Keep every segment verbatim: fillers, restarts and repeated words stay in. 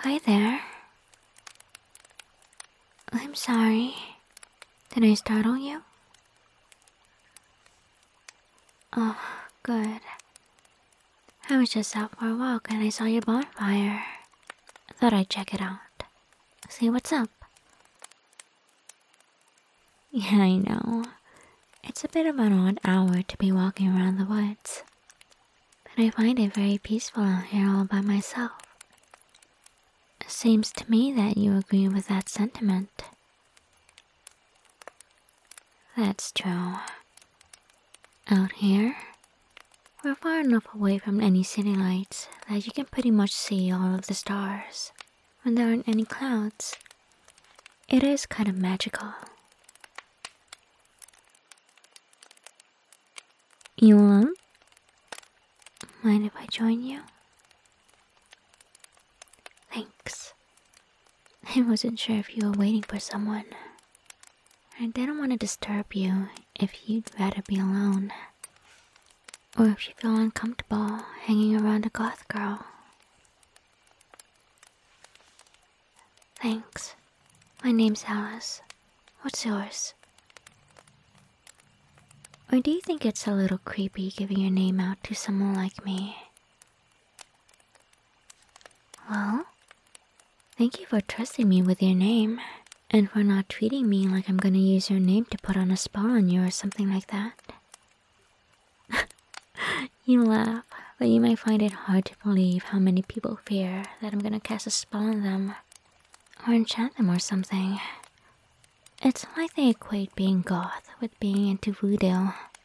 Hi there. I'm sorry. Did I startle you? Oh, good. I was just out for a walk and I saw your bonfire. I thought I'd check it out. See what's up. Yeah, I know. It's a bit of an odd hour to be walking around the woods. But I find it very peaceful out here all by myself. It seems to me that you agree with that sentiment. That's true. Out here, we're far enough away from any city lights that you can pretty much see all of the stars when there aren't any clouds. It is kind of magical. You alone? Mind if I join you? Thanks. I wasn't sure if you were waiting for someone. I didn't want to disturb you if you'd rather be alone. Or if you feel uncomfortable hanging around a goth girl. Thanks. My name's Alice. What's yours? Or do you think it's a little creepy giving your name out to someone like me? Well, thank you for trusting me with your name, and for not treating me like I'm gonna use your name to put on a spell on you or something like that. You laugh, but you might find it hard to believe how many people fear that I'm gonna cast a spell on them, or enchant them or something. It's like they equate being goth with being into voodoo.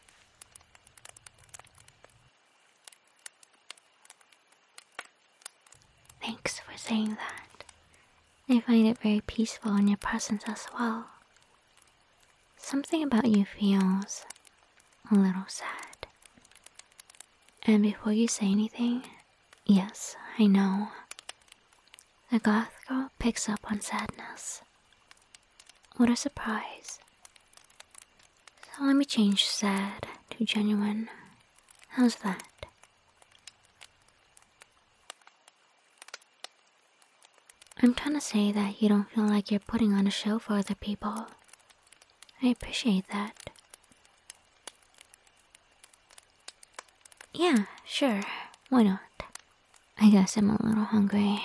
Thanks for saying that. I find it very peaceful in your presence as well. Something about you feels a little sad. And before you say anything, yes, I know. The goth girl picks up on sadness. What a surprise. So let me change sad to genuine. How's that? I'm trying to say that you don't feel like you're putting on a show for other people. I appreciate that. Yeah, sure. Why not? I guess I'm a little hungry.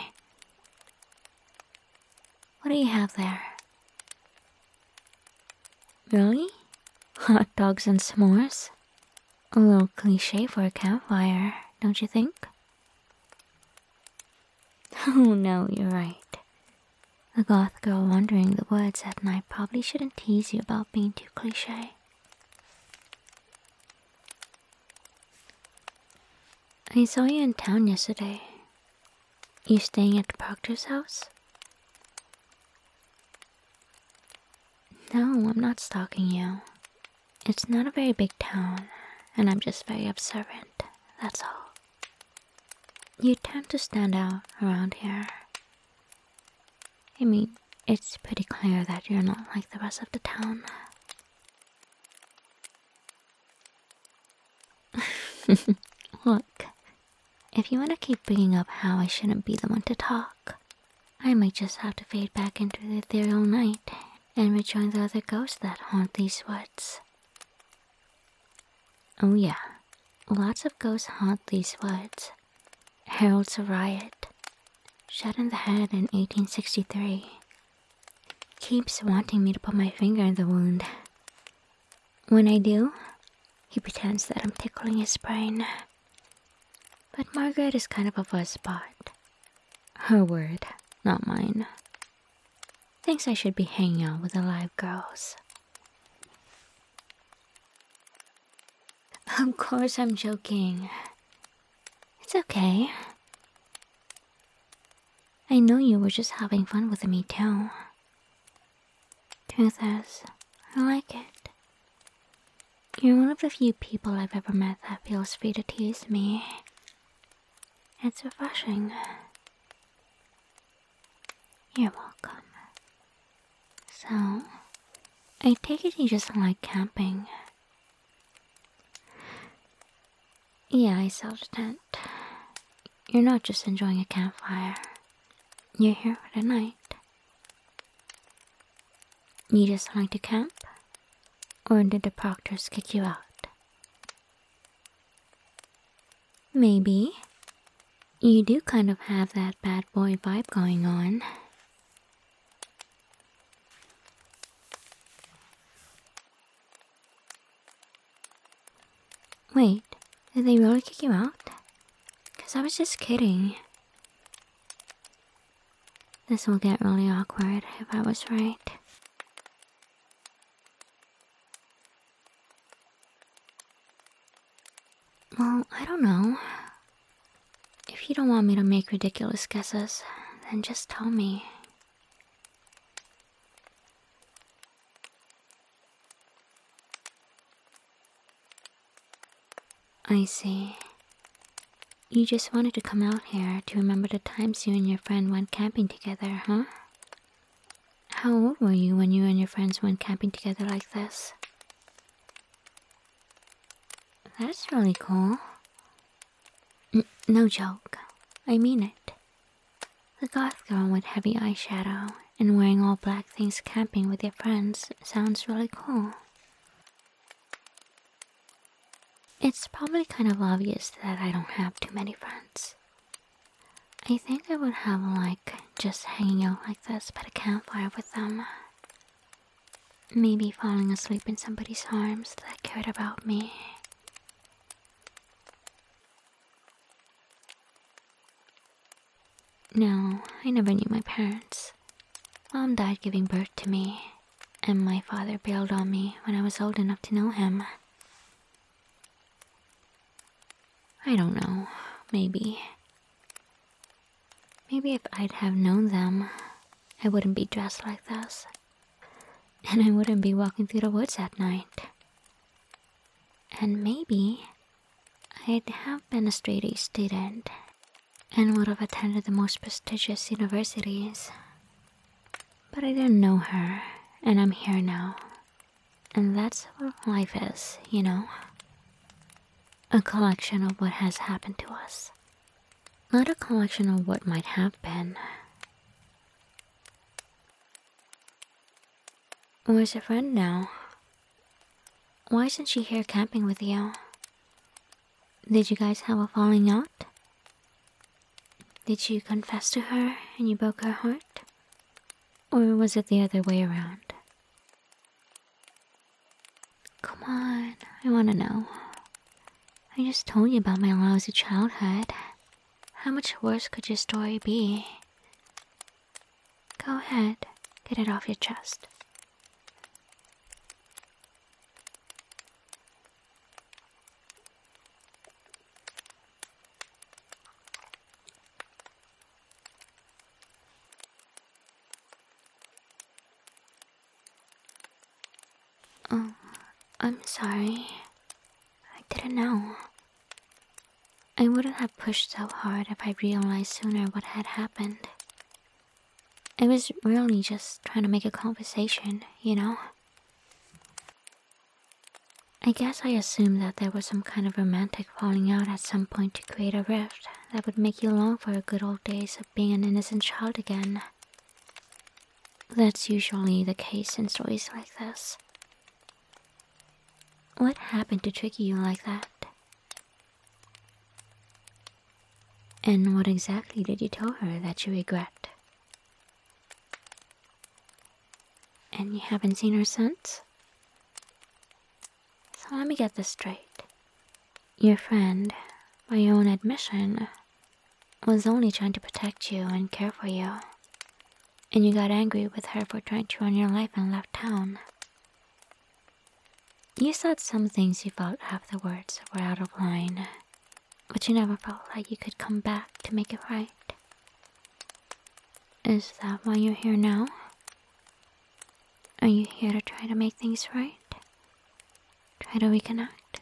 What do you have there? Really? Hot dogs and s'mores? A little cliche for a campfire, don't you think? Oh no, you're right. The goth girl wandering the woods at night probably shouldn't tease you about being too cliche. I saw you in town yesterday. You staying at the proctor's house? No, I'm not stalking you. It's not a very big town, and I'm just very observant, that's all. You tend to stand out around here. I mean, it's pretty clear that you're not like the rest of the town. Look, if you want to keep bringing up how I shouldn't be the one to talk, I might just have to fade back into the ethereal night and rejoin the other ghosts that haunt these woods. Oh yeah, lots of ghosts haunt these woods. Heralds a riot, shot in the head in eighteen sixty-three. Keeps wanting me to put my finger in the wound. When I do, he pretends that I'm tickling his brain. But Margaret is kind of a fuzzbot. Her word, not mine. Thinks I should be hanging out with the live girls. Of course I'm joking. It's okay. I know you were just having fun with me too. Truth is, I like it. You're one of the few people I've ever met that feels free to tease me. It's refreshing. You're welcome. So, I take it you just like camping. Yeah, I saw the tent. You're not just enjoying a campfire. You're here for the night. You just like to camp? Or did the proctors kick you out? Maybe. You do kind of have that bad boy vibe going on. Wait, did they really kick you out? Cause I was just kidding. This will get really awkward if I was right. Well, I don't know. If you don't want me to make ridiculous guesses, then just tell me. I see. You just wanted to come out here to remember the times you and your friend went camping together, huh? How old were you when you and your friends went camping together like this? That's really cool. N no joke. I mean it. The goth girl with heavy eyeshadow and wearing all black things camping with your friends sounds really cool. It's probably kind of obvious that I don't have too many friends. I think I would have like just hanging out like this by the campfire with them. Maybe falling asleep in somebody's arms that cared about me. No, I never knew my parents. Mom died giving birth to me, and my father bailed on me when I was old enough to know him. I don't know, maybe. Maybe if I'd have known them, I wouldn't be dressed like this. And I wouldn't be walking through the woods at night. And maybe I'd have been a straight-A student and would have attended the most prestigious universities. But I didn't know her, and I'm here now. And that's what life is, you know? A collection of what has happened to us. Not a collection of what might have been. Where's your friend now? Why isn't she here camping with you? Did you guys have a falling out? Did you confess to her and you broke her heart? Or was it the other way around? Come on, I wanna know. I just told you about my lousy childhood. How much worse could your story be? Go ahead, get it off your chest. Oh, I'm sorry. I didn't know. I wouldn't have pushed so hard if I realized sooner what had happened. I was really just trying to make a conversation, you know? I guess I assumed that there was some kind of romantic falling out at some point to create a rift that would make you long for the good old days of being an innocent child again. That's usually the case in stories like this. What happened to trick you like that? And what exactly did you tell her that you regret? And you haven't seen her since? So let me get this straight. Your friend, by your own admission, was only trying to protect you and care for you. And you got angry with her for trying to run your life and left town. You said some things you felt afterwards were out of line, but you never felt like you could come back to make it right. Is that why you're here now? Are you here to try to make things right? Try to reconnect?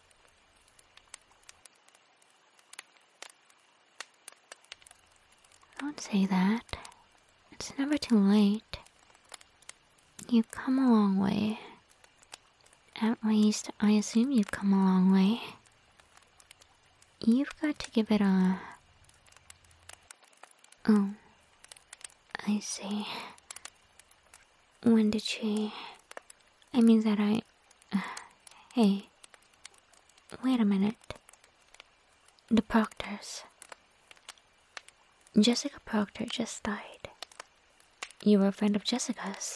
Don't say that. It's never too late. You've come a long way. At least, I assume you've come a long way. You've got to give it a... Oh, I see. When did she... I mean that I... Uh, hey. Wait a minute. The Proctors. Jessica Proctor just died. You were a friend of Jessica's.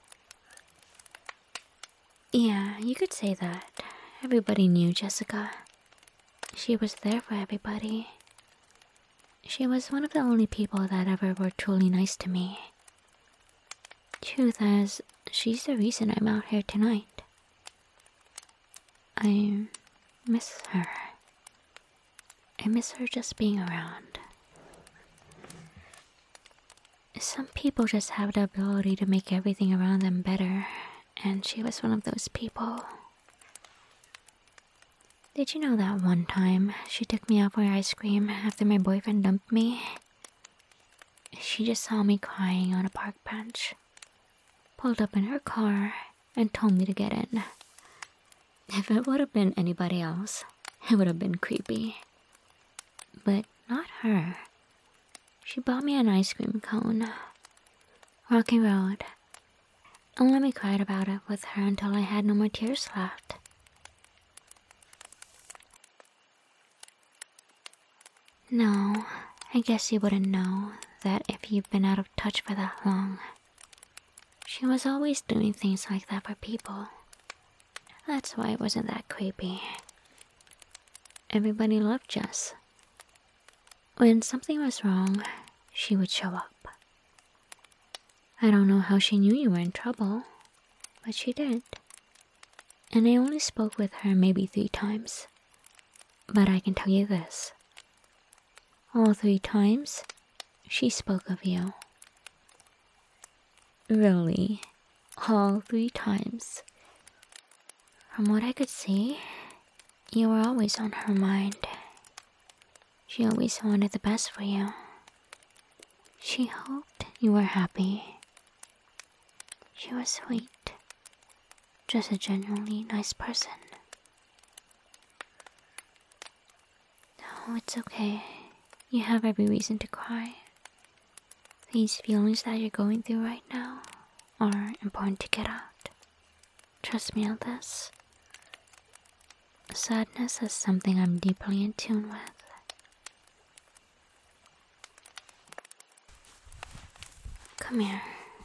Yeah, you could say that. Everybody knew Jessica. She was there for everybody. She was one of the only people that ever were truly nice to me. Truth is, she's the reason I'm out here tonight. I miss her. I miss her just being around. Some people just have the ability to make everything around them better, and she was one of those people. Did you know that one time she took me out for ice cream after my boyfriend dumped me? She just saw me crying on a park bench, pulled up in her car, and told me to get in. If it would have been anybody else, it would have been creepy. But not her. She bought me an ice cream cone. Rocky Road. And let me cry about it with her until I had no more tears left. No, I guess you wouldn't know that if you've been out of touch for that long. She was always doing things like that for people. That's why it wasn't that creepy. Everybody loved Jess. When something was wrong, she would show up. I don't know how she knew you were in trouble, but she did. And I only spoke with her maybe three times. But I can tell you this. All three times, she spoke of you. Really, all three times. From what I could see, you were always on her mind. She always wanted the best for you. She hoped you were happy. She was sweet. Just a genuinely nice person. Oh, it's okay. You have every reason to cry. These feelings that you're going through right now are important to get out. Trust me on this. Sadness is something I'm deeply in tune with. Come here.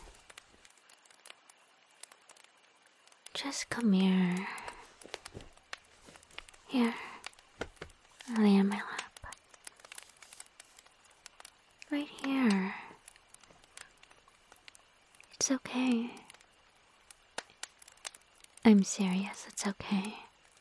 Just come here. Here. Lay on my lap. Right here. It's okay. I'm serious, it's okay.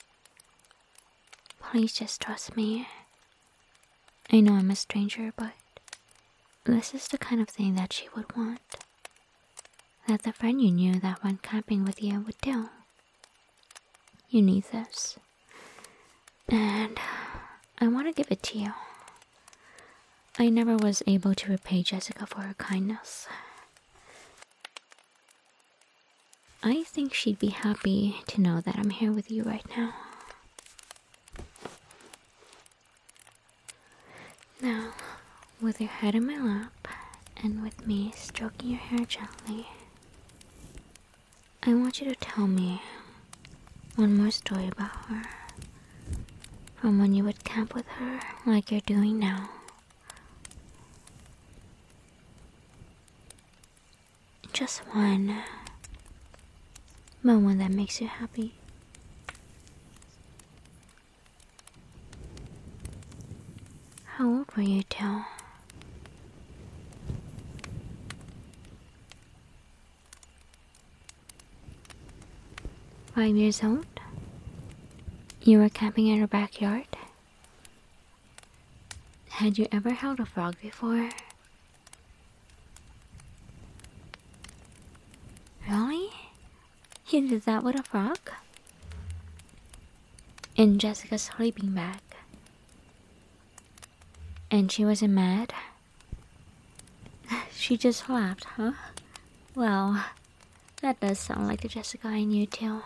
Please just trust me. I know I'm a stranger, but this is the kind of thing that she would want. That the friend you knew that went camping with you would do. You need this. And I want to give it to you. I never was able to repay Jessica for her kindness. I think she'd be happy to know that I'm here with you right now. Now, with your head in my lap, and with me stroking your hair gently, I want you to tell me one more story about her. From when you would camp with her, like you're doing now. Just one. But one that makes you happy. How old were you two? Five years old? You were camping in her backyard? Had you ever held a frog before? Really? You did that with a frog? In Jessica's sleeping bag. And she wasn't mad? She just laughed, huh? Well, that does sound like the Jessica I knew too.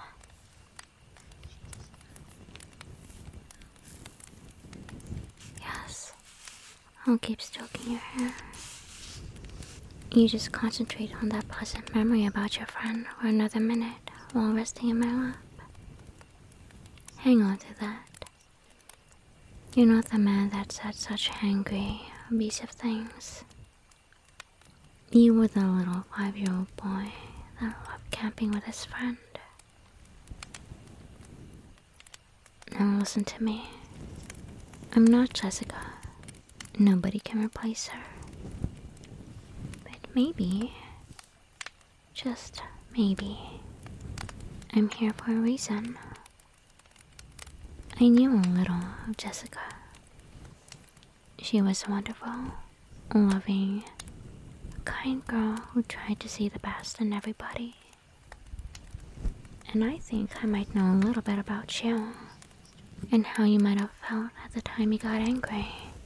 Yes, I'll keep stroking your hair. You just concentrate on that pleasant memory about your friend for another minute while resting in my lap. Hang on to that. You're not the man that said such angry, abusive things. You were the little five-year-old boy that loved camping with his friend. Now listen to me. I'm not Jessica. Nobody can replace her. But maybe, just maybe, I'm here for a reason. I knew a little of Jessica. She was wonderful, loving, a kind girl who tried to see the best in everybody. And I think I might know a little bit about you, and how you might have felt at the time you got angry.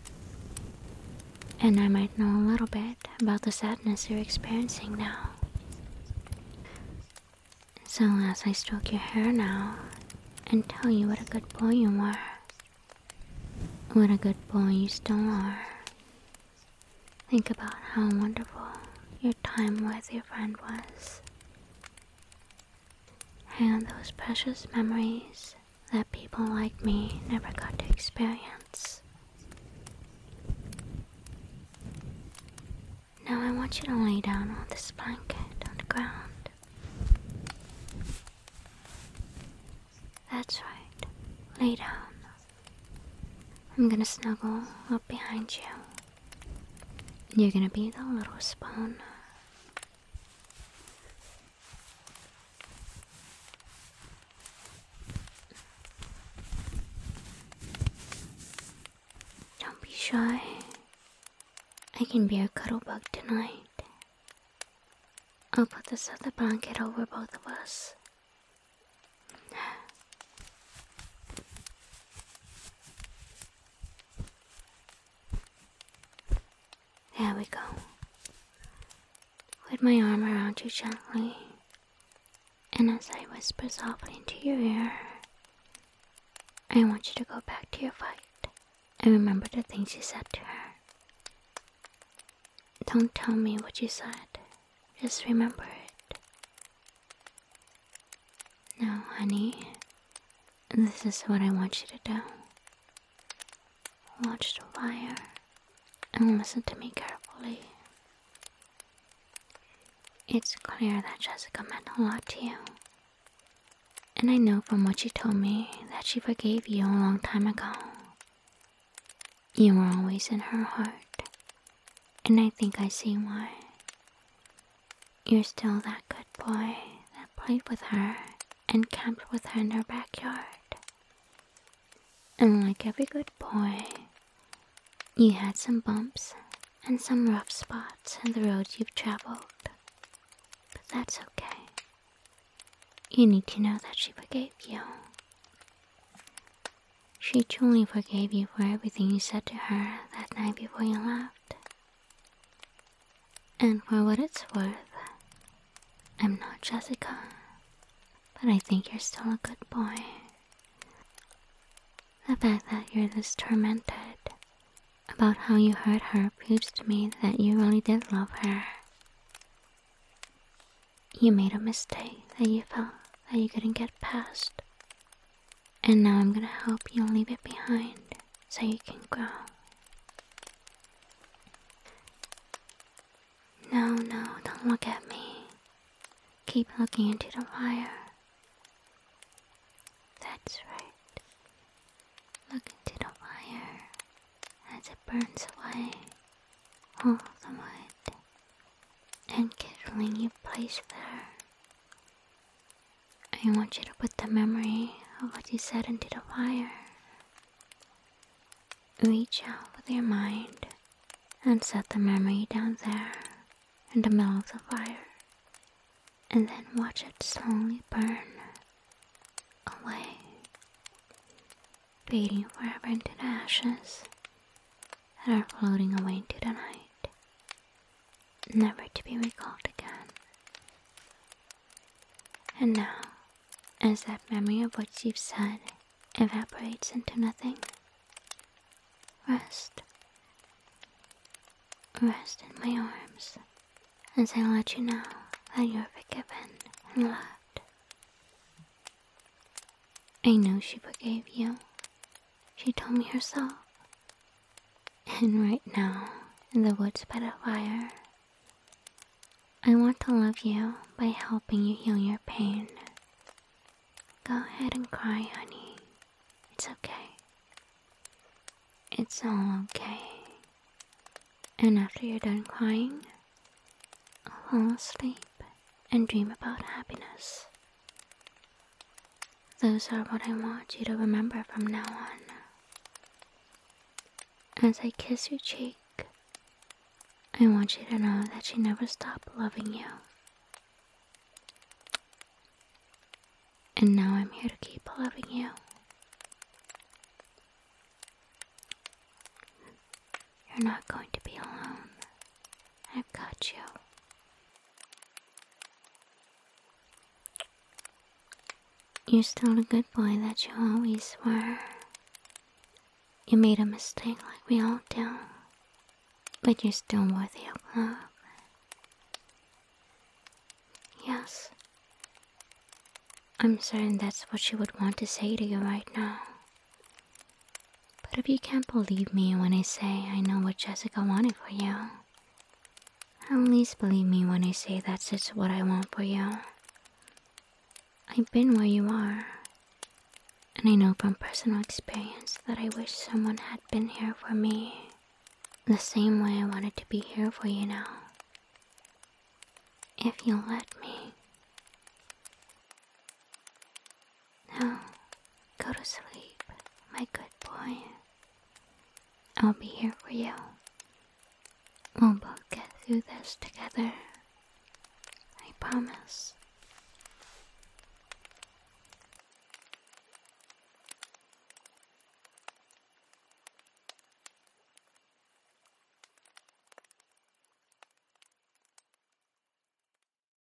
And I might know a little bit about the sadness you're experiencing now. So as I stroke your hair now, and tell you what a good boy you were, what a good boy you still are, think about how wonderful your time with your friend was, and those precious memories that people like me never got to experience. Now I want you to lay down on this blanket on the ground. That's right, lay down. I'm gonna snuggle up behind you. You're gonna be the little spoon. Don't be shy. I can be a cuddle bug tonight. I'll put this other blanket over both of us. There we go. Put my arm around you gently, and as I whisper softly into your ear, I want you to go back to your fight and remember the things you said to her. Don't tell me what you said, just remember it. Now, honey, this is what I want you to do. Watch the fire and listen to me carefully. It's clear that Jessica meant a lot to you. And I know from what she told me that she forgave you a long time ago. You were always in her heart, and I think I see why. You're still that good boy that played with her and camped with her in her backyard. And like every good boy, you had some bumps and some rough spots in the roads you've traveled. But that's okay. You need to know that she forgave you. She truly forgave you for everything you said to her that night before you left. And for what it's worth, I'm not Jessica, but I think you're still a good boy. The fact that you're this tormented about how you hurt her proves to me that you really did love her. You made a mistake that you felt that you couldn't get past. And now I'm gonna help you leave it behind so you can grow. No, no, don't look at me. Keep looking into the fire. That's right. Look into the fire as it burns away all the wood and kindling you placed there. I want you to put the memory of what you said into the fire. Reach out with your mind and set the memory down there in the middle of the fire, and then watch it slowly burn away, fading forever into the ashes that are floating away into the night, never to be recalled again. And now, as that memory of what you've said evaporates into nothing, rest. Rest in my arms as I let you know that you're forgiven and loved. I know she forgave you. She told me herself. And right now, in the woods by the fire, I want to love you by helping you heal your pain. Go ahead and cry, honey. It's okay. It's all okay. And after you're done crying, fall asleep and dream about happiness. Those are what I want you to remember from now on. As I kiss your cheek, I want you to know that she never stopped loving you. And now I'm here to keep loving you. You're not going to be alone. I've got you. You're still the good boy that you always were. You made a mistake like we all do, but you're still worthy of love. Yes, I'm certain that's what she would want to say to you right now. But if you can't believe me when I say I know what Jessica wanted for you, at least believe me when I say that's just what I want for you. I've been where you are, and I know from personal experience that I wish someone had been here for me, the same way I wanted to be here for you now. If you'll let me. Now, go to sleep, my good boy. I'll be here for you. We'll both get through this together. I promise.